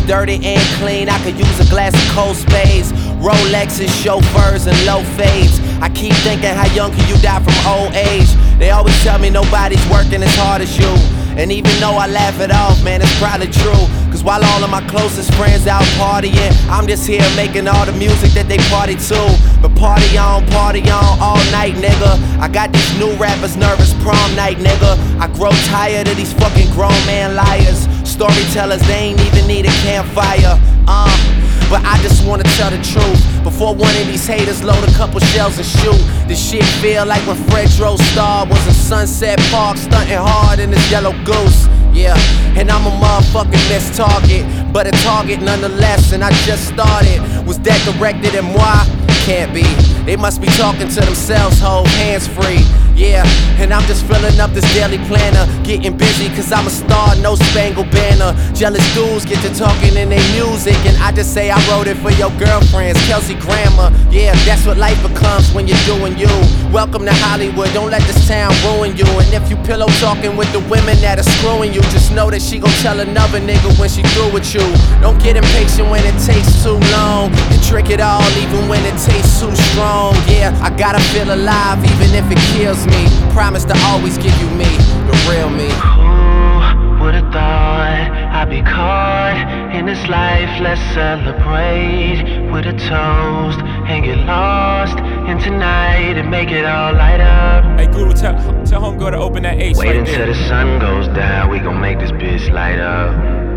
dirty and clean. I could use a glass of cold spades, Rolexes, chauffeurs, and low fades. I keep thinking, how young can you die from old age? They always tell me nobody's working as hard as you. And even though I laugh it off, man, it's probably true. Cause while all of my closest friends out partying, I'm just here making all the music that they party to. But party on all night, nigga. I got these new rappers nervous prom night, nigga. I grow tired of these fucking grown man liars. Storytellers, they ain't even need a campfire. But I just wanna tell the truth. Before one of these haters load a couple shells and shoot. This shit feel like when Fred Star was in Sunset Park, stunting hard in his yellow goose. Yeah, and I'm a motherfucking missed target, but a target nonetheless, and I just started. Was that directed at moi? Can't be. They must be talking to themselves, hold hands free. Yeah, and I'm just filling up this daily planner, getting busy cause I'm a star, no spangled banner. Jealous dudes get to talking in their music, and I just say I wrote it for your girlfriends, Kelsey Grammer. Yeah, that's what life becomes when you're doing you. Welcome to Hollywood, don't let this town ruin you. And if you pillow talking with the women that are screwing you, just know that she gon' tell another nigga when she through with you. Don't get impatient when it takes too long, and drink it all even when it tastes too strong. Yeah, I gotta feel alive even if it kills me. Promise to always give you me, the real me. Who would've thought I'd be caught in this life? Let's celebrate with a toast and get lost in tonight and make it all light up. Hey Guru, tell homegirl to open that ace. Wait right until there. the sun goes down, we gon' make this bitch light up.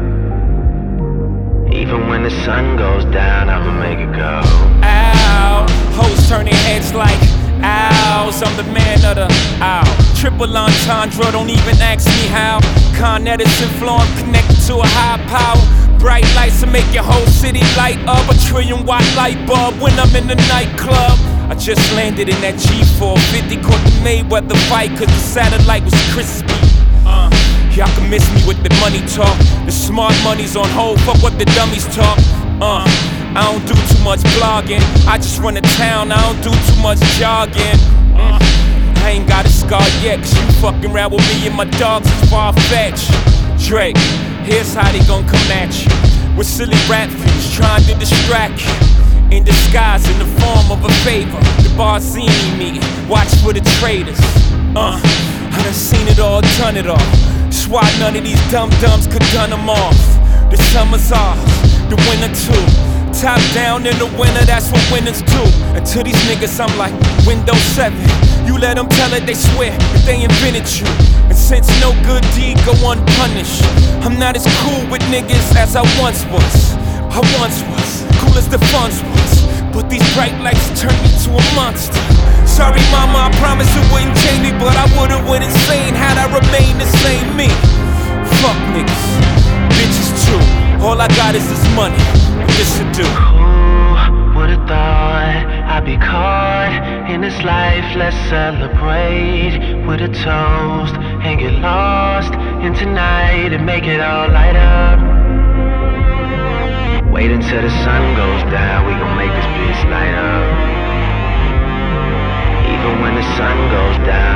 Even when the sun goes down, I'ma make it go. Ow, hoes turning heads like owls. I'm the man of the owl. Triple entendre, don't even ask me how. Con Edison flow, I'm connected to a high power. Bright lights to make your whole city light up. A trillion-watt light bulb when I'm in the nightclub. I just landed in that G450, caught the Mayweather fight cause the satellite was crispy. Y'all can miss me with the money talk. The smart money's on hold, fuck what the dummies talk. I don't do too much blogging, I just run a town, I don't do too much jogging. I ain't got a scar yet, cause you fucking around with me and my dogs is far-fetched. Drake, here's how they gon' come at you. With silly rap views trying to distract you. In disguise, in the form of a favor. The Barzini meeting, watch for the traitors. I done seen it all, done it all. That's why none of these dum-dums could done them off. The summer's ours, the winter too. Top down in the winter, that's what winners do. And to these niggas I'm like Windows 7. You let them tell it, they swear that they invented you. And since no good deed go unpunished, I'm not as cool with niggas as I once was. I once was, cool as the funds was. But these bright lights turned me to a monster. Sorry mama, I promise it wouldn't change me, but I would've went insane had I remained the same me. Fuck niggas, bitches too. All I got is this money, this to do. Who would've thought I'd be caught in this life? Let's celebrate with a toast and get lost in tonight and make it all light up. Wait until the sun goes down, we gon' make this bitch light up. Even when the sun goes down